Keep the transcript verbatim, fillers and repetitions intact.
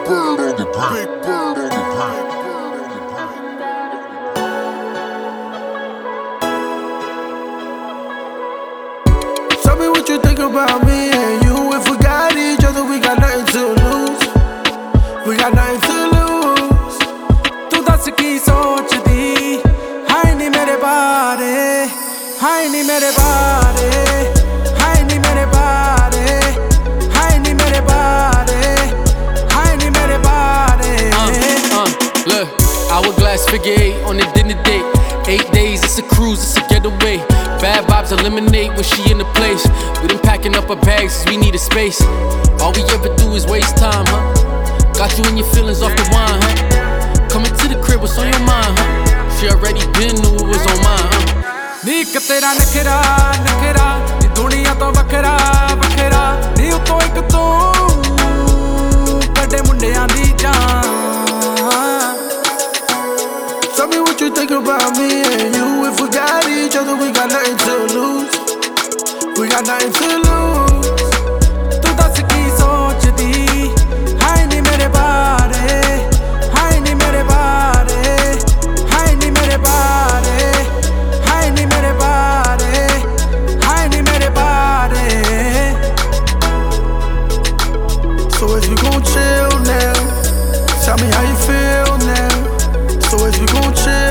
bird on the pack. Big bird on the pack. Tell me what you think about me and you. If we got each other, we got nothing to lose. We got nothing to lose. तू दस की सोचदी हाय नी मेरे बारे, हाय नी मेरे बारे, हाय नी मेरे बारे, हाय नी मेरे बारे, हाय नी मेरे बारे. Uh, uh, look, hourglass figure eight on the dinner date. Eight days, it's a cruise, it's a getaway. Bad vibes eliminate when she in the place. We done packing up our bags cause we need a space. All we ever do is waste time, huh? Got you in your feelings off the wine, huh? Coming to the crib, what's on your mind, huh? She already been knew it was on mine, huh? नी एक तेरा नखरा नखरा नी दुनिया तो वखरा वखरा नी उतो एक तू कड़े मुंडियां दी जान. Tell me what you think about me and you. If we got each other, we got nothing to lose. We got nothing to lose. तू दस की सोचदी हाय नी मेरे बारे, हाय नी मेरे बारे, हाय नी मेरे बारे, हाय नी मेरे बारे, हाय नी मेरे बारे. So if you gon' chill now, tell me how you feel now. So if you gon' chill